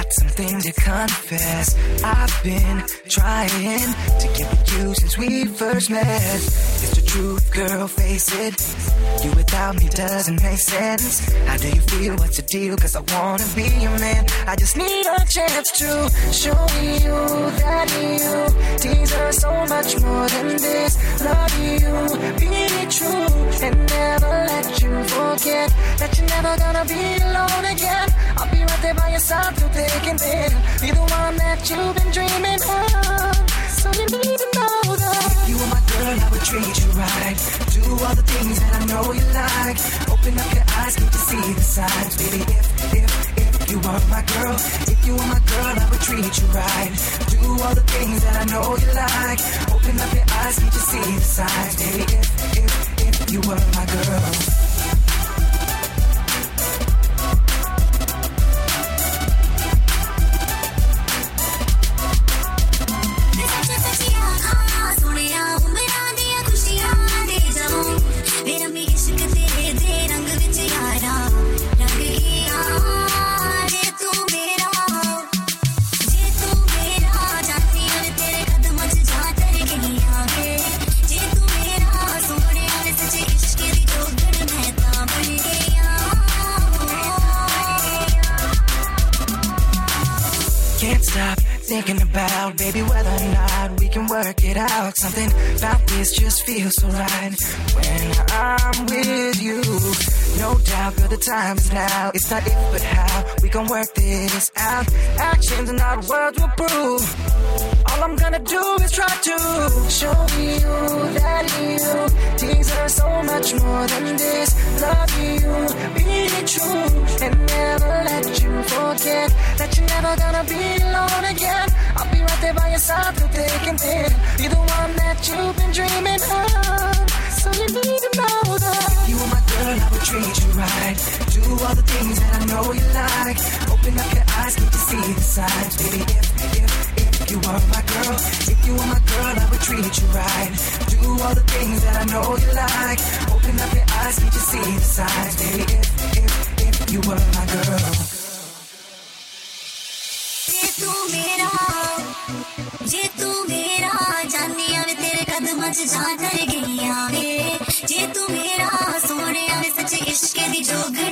got something to confess. I've been trying to get with you since we first met. It's the truth, girl, face it. You without me doesn't make sense. How do you feel? What's the deal? Cause I wanna be your man. I just need a chance to show you that you deserve so much more than this. Love you, be true, and never let you forget that you're never gonna be alone again. I'll be right there by your side through thick and thin. Be the one that you've been dreaming of. So you need to know that if you were my girl, I would treat you right. Do all the things that I know you like. Open up your eyes, need to see the signs. Baby, if you were my girl, if you were my girl, I would treat you right. Do all the things that I know you like. Open up your eyes, need to see the signs. Baby, if you were my girl. Can't stop thinking about, baby, whether or not we can work it out. Something about this just feels so right when I'm with you. No doubt, girl, the time is now. It's not if, but how we gon' work this out. Actions and not words will prove. All I'm gonna do is try to show you that you deserve so much more than this. Love you, be true, and never let you forget that you're never gonna be alone again. I'll be right there by your side through thick and thin. Be the one that you've been dreaming of. So you need to know that if you were my girl, I would treat you right. Do all the things that I know you like. Open up your eyes, need to see the signs. Baby, if you were my girl, if you were my girl, I would treat you right. Do all the things that I know you like. Open up your eyes, need to see the signs. Baby, if you were my girl. जे तू मेरा जानिया वे तेरे कदमां च जा कर गईया वे जे तू मेरा सोनिया वे सच्चे इश्क दी जोग